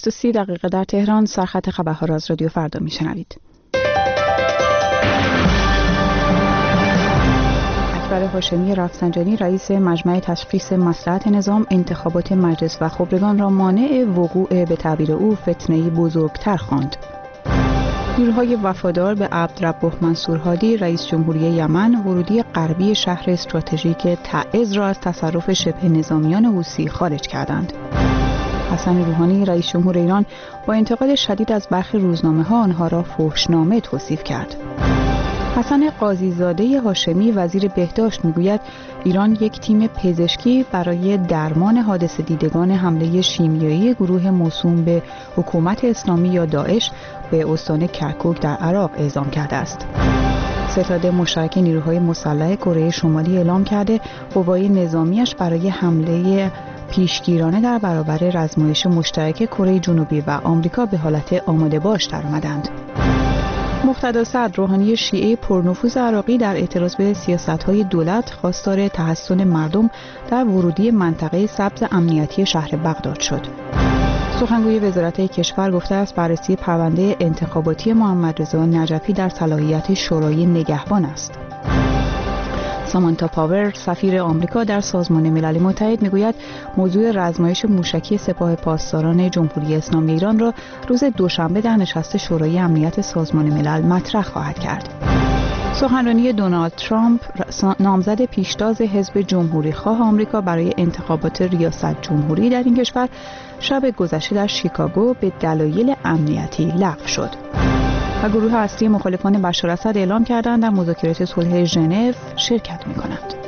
8:30 در تهران. سرخط خبرها را از رادیو فردا میشنوید. اکبر هاشمی رفسنجانی رئیس مجمع تشخیص مصلحت نظام انتخابات مجلس و خبرگان را مانع وقوع به تعبیر او فتنه‌ای بزرگتر خواند. نیروهای وفادار به عبدربه منصور هادی رئیس جمهوری یمن ورودی غربی شهر استراتژیک تعز را از تصرف شبه نظامیان حوثی خارج کردند. حسن روحانی رئیس جمهور ایران با انتقاد شدید از برخی روزنامه‌ها آنها را فحشنامه توصیف کرد. حسن قاضی‌زاده هاشمی وزیر بهداشت میگوید ایران یک تیم پزشکی برای درمان حادثه دیدگان حمله شیمیایی گروه موسوم به حکومت اسلامی یا داعش به استان کرکوک در عراق اعزام کرده است. ستاد مشترک نیروهای مسلح کره شمالی اعلام کرده قوای نظامیش برای حمله پیشگیرانه در برابر رزمایش مشترک کره جنوبی و آمریکا به حالت آماده باش درآمدند. مقتدا صدر روحانی شیعه پرنفوذ عراقی در اعتراض به سیاست‌های دولت خواستار تحصن مردم در ورودی منطقه سبز امنیتی شهر بغداد شد. سخنگوی وزارت کشور گفته است بررسی پرونده انتخاباتی محمدرضا نجفی در صلاحیت شورای نگهبان است. سامانتا پاور سفیر آمریکا در سازمان ملل متحد میگوید موضوع رزمایش موشکی سپاه پاسداران جمهوری اسلامی ایران را روز دوشنبه در نشست شورای امنیت سازمان ملل مطرح خواهد کرد. سخنرانی دونالد ترامپ نامزد پیشتاز حزب جمهوری‌خواه آمریکا برای انتخابات ریاست جمهوری در این کشور شب گذشته در شیکاگو به دلایل امنیتی لغو شد. و گروه اصلی مخالفان بشار اسد اعلام کردند در مذاکرات صلح ژنو شرکت می‌کنند.